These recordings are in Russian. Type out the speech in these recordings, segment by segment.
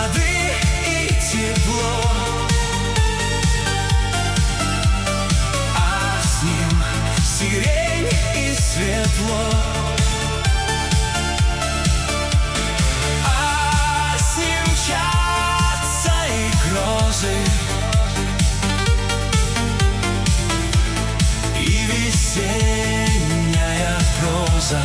сады и тепло, а с ним сирень и светло, а с ним мчатся и грозы, и весенняя проза.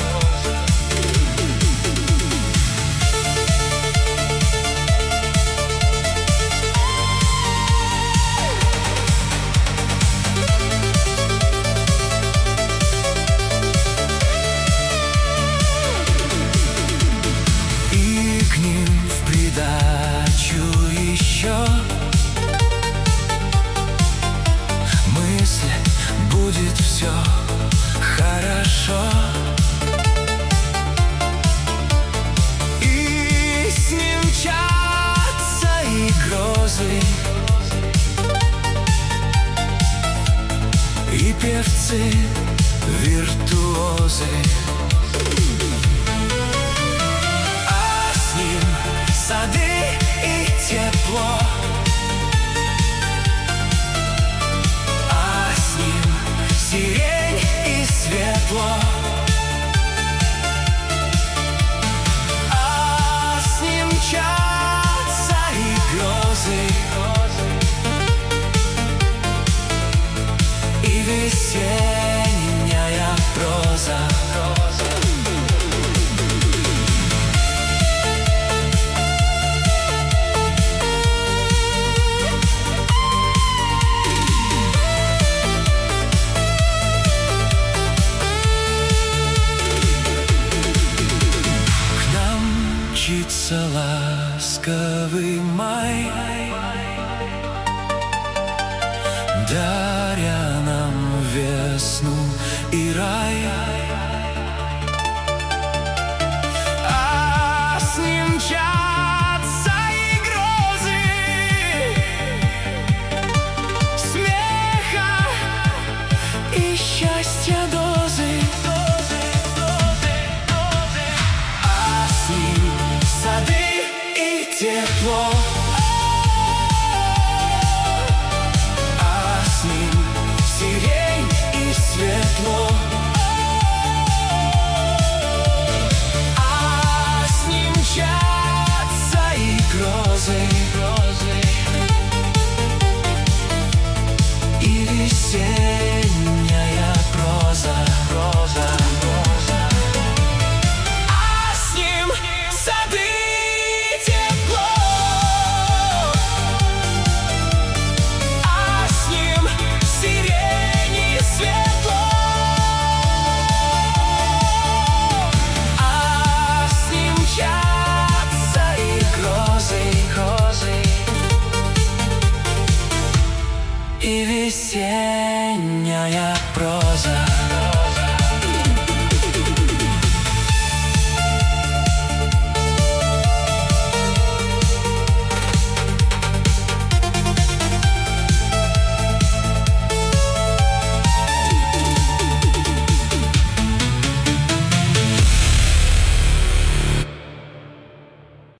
К ним в придачу еще мысль: будет все хорошо. И с ним мчатся и грозы, и певцы, виртуозы. Сады и тепло, а с ним сирень и светло, а с ним мчатся и грозы, и весенняя проза. Мчится ласковый май, даря нам весну и рай, а с ним мчатся и грозы, смеха и счастья дозы, а с ним сады и тепло.